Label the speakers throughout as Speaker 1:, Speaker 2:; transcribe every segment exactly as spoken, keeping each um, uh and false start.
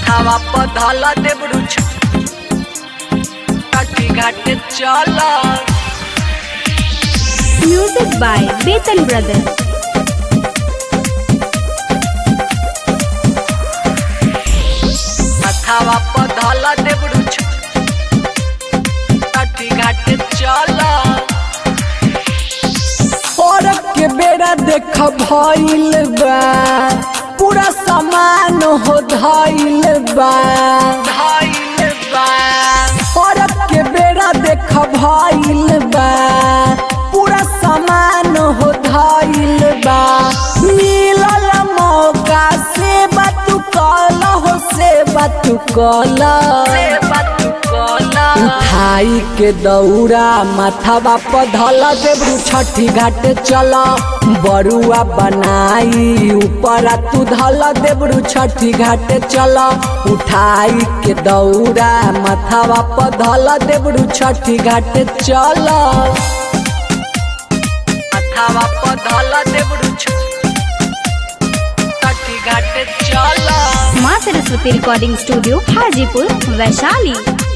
Speaker 1: मथावा पधल देवरू छठी घाट चल।
Speaker 2: Music by Betan Brothers.
Speaker 1: मथावा पधल देवरू छठी घाट चल।
Speaker 3: और के बेड़ा देख भइल बा पूरा सामान हो धइल बा
Speaker 1: धइल बा।
Speaker 3: और के बेड़ा देख भइल बा पूरा सामान हो धइल बा। मिलल मौका से बात कल हो से बात कल
Speaker 1: से बात कल।
Speaker 3: उठाई के दौरा माथावा पधल देवरू छठी घाट चल। बरुआ बनाई ऊपर तू धल देवरू छठी घाट चल। उठाई के दौरा माथावा पधल देवरू छठी घाट चल।
Speaker 1: मथावा पधल देवरू छठी घाट चल।
Speaker 2: माँ सरस्वती रिकॉर्डिंग स्टूडियो हाजीपुर वैशाली।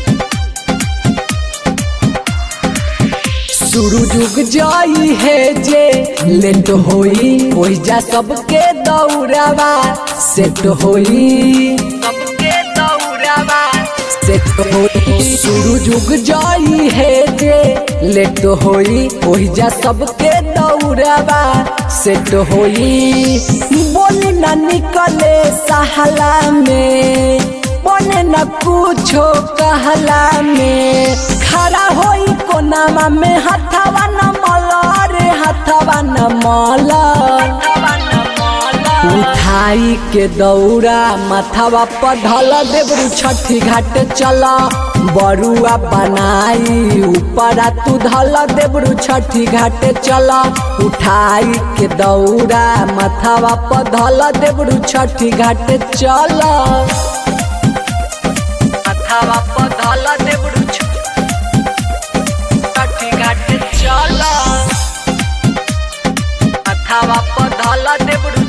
Speaker 3: सूरज उग जाई है जे लेट होई ओहि जा सबके दौरावा सेट होई
Speaker 1: सबके दौरावा
Speaker 3: सेट होई। सूरज उग जाई है जे लेट होई ओहि जा सबके दौरावा सेट होई। बोली ना निकले सहला में बने न कुछो कहला में। खड़ा होई कोनामा में हथवा न मला रे हथवा न मला। उठाई के दौरा माथावा पधल देवरू छठी घाट चल। बरुआ बनाई ऊपर तू धल देवरू छठी घाट चल। उठाई के दौरा माथावा पधल देवरू छठी घाट चल।
Speaker 1: मथावा पधल देवरू छठी घाट चल। मथावा पधल देवरू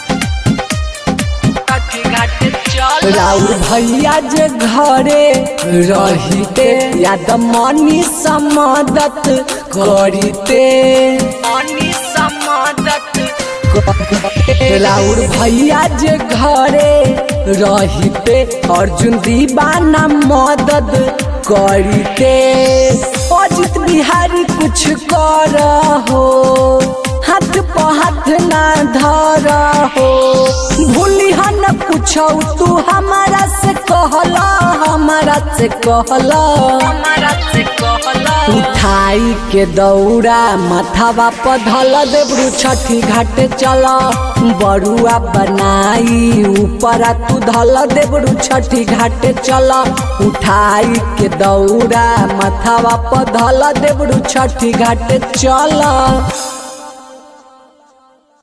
Speaker 1: छठी घाट चल।
Speaker 3: राउर भैया जे घरे रहिते याद मनी समदत करिते।
Speaker 1: मनी समदत
Speaker 3: राउर भैया जे घरे रहिते अर्जुन दीवाना मदद करिते। अजित बिहारी कुछ कर हो हाथ पर हाथ ना धर हो। भूली हन पूछौ तू हमारा से कहला हमारा से कहला।
Speaker 1: हमारा से कहला।
Speaker 3: उठाई के दौरा माथावा पधल देवरू छठी घाट चल। बरुआ बनाई ऊपर तू धल देवरू छठी घाट चल। उठाई के दौरा माथावा पधल देवरू छठी घाट चल।